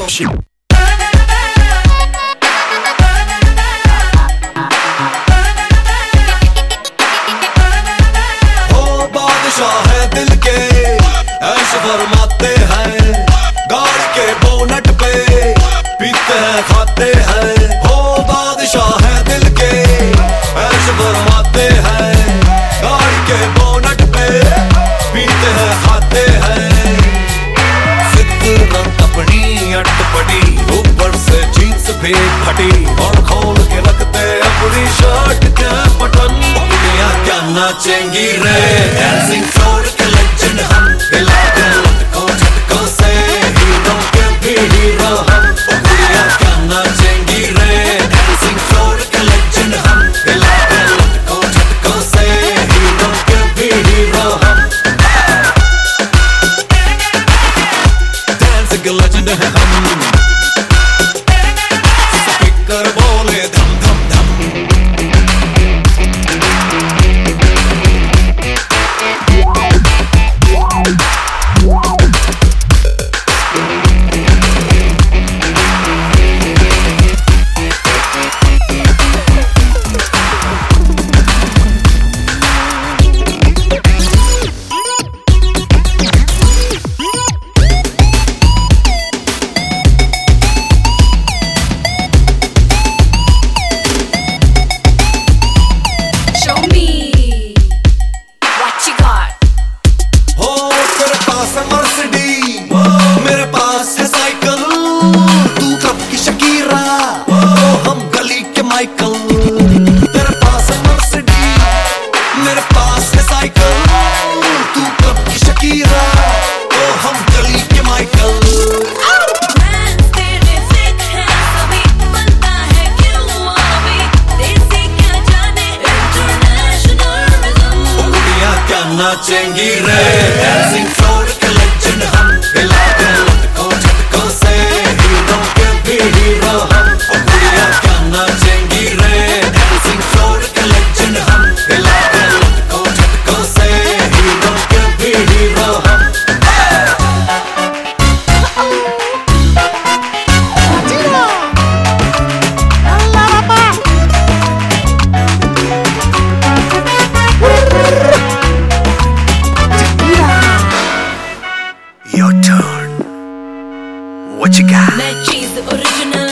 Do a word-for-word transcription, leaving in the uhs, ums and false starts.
हो बादशाह है दिल के ऐश फरमाते हैं, गाड़ी के बोनट पे पीते हैं खाते हैं। हो बादशाह है दिल के ऐश फरमाते हैं, गाड़ी के बोनट पे पीते हैं खाते हैं। फितरत अपनी अटपटी, ऊपर से जींस भी फटी, और खोल के रखते अपनी शर्ट के बटन। दुनिया क्या नाचेंगी रे, डांसिंग फ्लोर के लेजेंड हम, हिला के लटको झटको से हीरो के भी हीरो हम। दुनिया क्या नाचेंगी रे, डांसिंग फ्लोर के लेजेंड हम, हिला के लटको झटको से हीरो के भी हीरो हम। डांसिंग के लेजेंड है हम, स्पीकर बोले धम धम धम। मेरे पास है साइकिल, तू कब की शकीरा, हम गली के माइकल। तेरे पास है मर्सिडीज, मेरे पास है साइकिल, तू कब की शकीरा, हम गली के माइकल। नाचेंगी रे, डांसिंग फ्लोर के लेजेंड हम, हिला के लटको झटको से हीरो के भी हीरो हम। ओ गुड़िया क्या नाचेंगी रे, डांसिंग फ्लोर के लेजेंड हम, हिला के लटको झटको से हीरो के भी हीरो हम। Your turn. What you got? मैं चीज ओरिजिनल